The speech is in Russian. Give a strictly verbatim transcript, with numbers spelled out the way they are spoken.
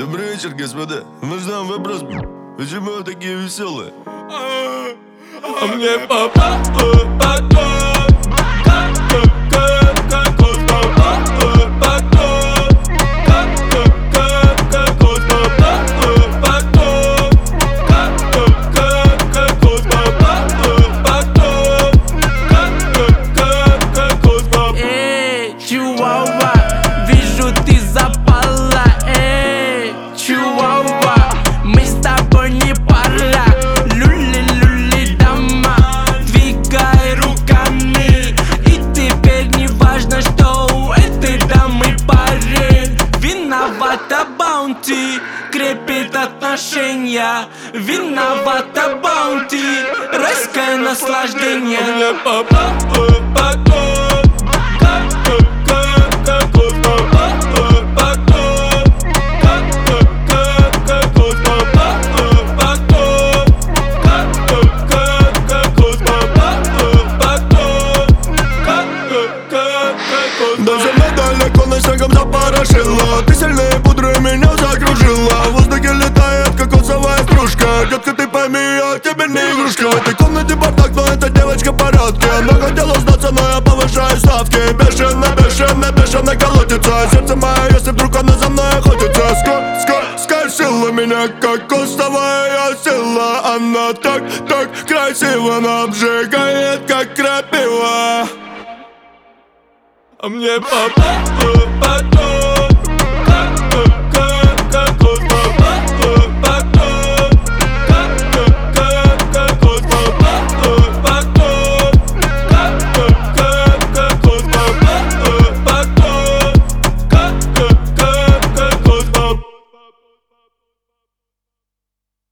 Добрый вечер, господа. Можно вам вопрос? Почему вы такие веселые? А мне папа потом как как как папа потом как как как папа потом как как как папа потом как как как папа. Эй, чуауа, вижу, ты запала. Эй, чуауа, мы с тобой не пара. Люли-люли, дама, двигай руками. И теперь не важно, что у этой дамы парень. Виновата баунти, крепит отношения. Виновата баунти, райское наслаждение. А мне папа потом как как как папа потом как как как папа потом как как как папа потом как как как. Даже недалеко на шагом запорошила. Ты сильнее пудры меня закружила. В воздухе летает кокосовая стружка. Детка, ты пойми, я тебе не игрушка. В этой комнате бардак, но эта девочка в порядке. Она хотела сдаться, но я повышаю ставки. Бешено, бешено, бешено колотится сердце мое, если вдруг она за мной охотится. Скор, скор, скользила меня кокосовая сила. Она так, так красиво, но обжигает, как крапива. А мне папа